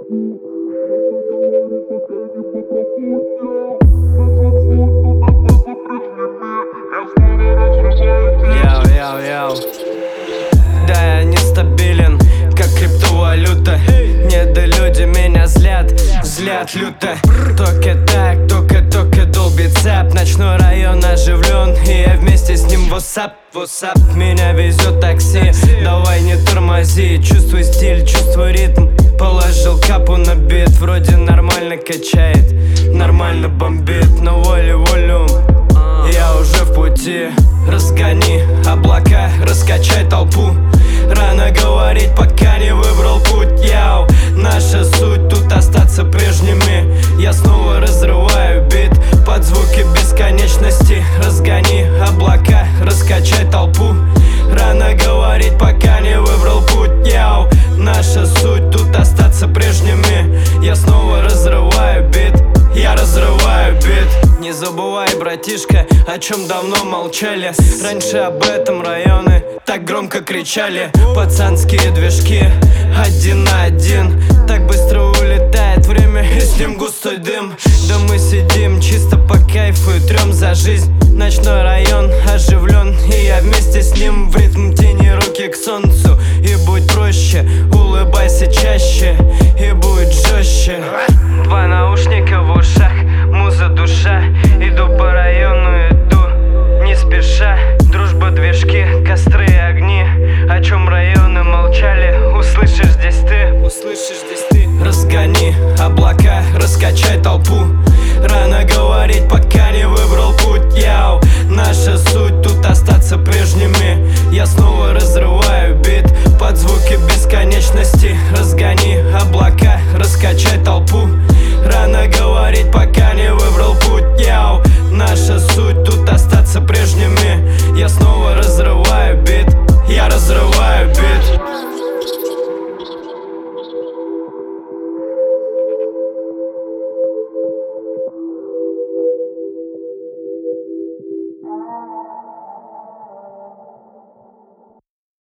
Яу-яу-яу. Да, я нестабилен, как криптовалюта. Недолюди меня злят люто. Только долбит цап. Ночной район оживлен, и я вместе с ним WhatsApp. Меня везет такси, давай не тормози. Чувствуй стиль, чувствуй ритм. Положил капу на бит, вроде нормально качает, нормально бомбит. Но волю, я уже в пути. Разгони облака, раскачай толпу. Рано говорить, пока не выбрал путь. Яу, наша суть тут остаться прежними. Я снова разрываю бит под звуки бесконечности. Разгони облака, раскачай толпу. Рано говорить, пока не выбрал путь. Яу, наша суть тут остаться прежними. Я снова разрываю бит, я разрываю бит. Не забывай, братишка, о чем давно молчали. Раньше об этом районы так громко кричали. Пацанские движки, один на один. Так быстро улетает время, и с ним густой дым. Да мы сидим чисто по кайфу и трем за жизнь. Ночной район оживлен, и я вместе с ним. В ритм тени руки к солнцу. И будь проще, улыбайся чаще, и будет жестче. Два наушника в ушах, муза душа. Иду по району, иду не спеша. Дружба, движки, костры и огни. О чем районы молчали, услышишь здесь ты. Разгони облака, раскачай толпу. Рано говорить, пока не выбрал путь. Яу, наша суть тут остаться прежними. Я снова разрываю бит под звуки бесконечности. Разгони облака, раскачай толпу. Рано говорить, пока не выбрал путь. Яу, наша суть тут остаться прежними. Я снова разрываю бит, я разрываю бит.